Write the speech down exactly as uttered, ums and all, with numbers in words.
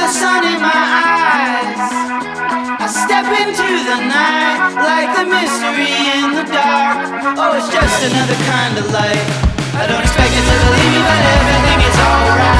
the sun in my eyes. I step into the night like the mystery in the dark. Oh, it's just another kind of light. I don't expect it to believe me, but everything is alright.